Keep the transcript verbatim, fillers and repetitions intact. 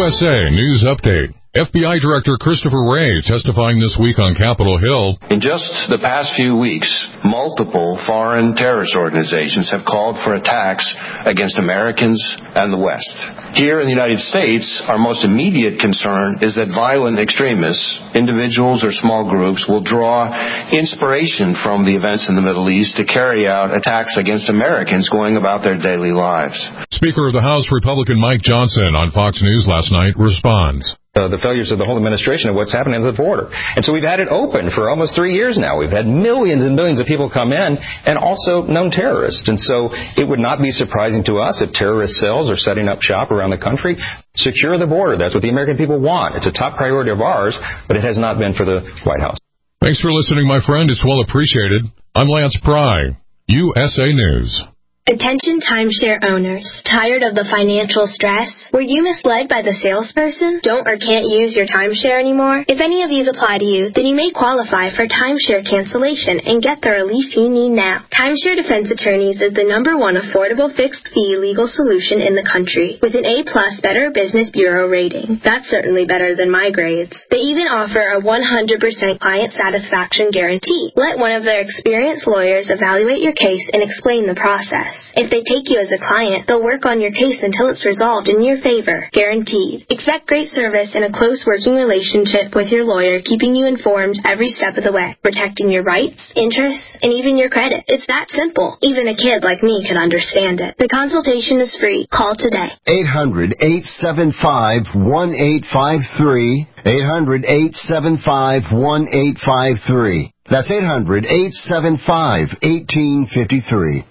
S A News Update. F B I Director Christopher Wray testifying this week on Capitol Hill. In just the past few weeks, multiple foreign terrorist organizations have called for attacks against Americans and the West. Here in the United States, our most immediate concern is that violent extremists, individuals or small groups, will draw inspiration from the events in the Middle East to carry out attacks against Americans going about their daily lives. Speaker of the House Republican Mike Johnson on Fox News last night responds. Uh, the failures of the whole administration of what's happening at the border. And so we've had it open for almost three years now. We've had millions and millions of people come in, and also known terrorists. And so it would not be surprising to us if terrorist cells are setting up shop around the country. Secure the border. That's what the American people want. It's a top priority of ours, but it has not been for the White House. Thanks for listening, my friend. It's well appreciated. I'm Lance Pry, U S A News. Attention timeshare owners. Tired of the financial stress? Were you misled by the salesperson? Don't or can't use your timeshare anymore? If any of these apply to you, then you may qualify for timeshare cancellation and get the relief you need now. Timeshare Defense Attorneys is the number one affordable fixed-fee legal solution in the country, with an A-plus Better Business Bureau rating. That's certainly better than my grades. They even offer a one hundred percent client satisfaction guarantee. Let one of their experienced lawyers evaluate your case and explain the process. If they take you as a client, they'll work on your case until it's resolved in your favor. Guaranteed. Expect great service and a close working relationship with your lawyer, keeping you informed every step of the way, protecting your rights, interests, and even your credit. It's that simple. Even a kid like me can understand it. The consultation is free. Call today. eight hundred, eight seven five, one eight five three. eight hundred, eight seven five, one eight five three. That's eight hundred, eight seven five, one eight five three.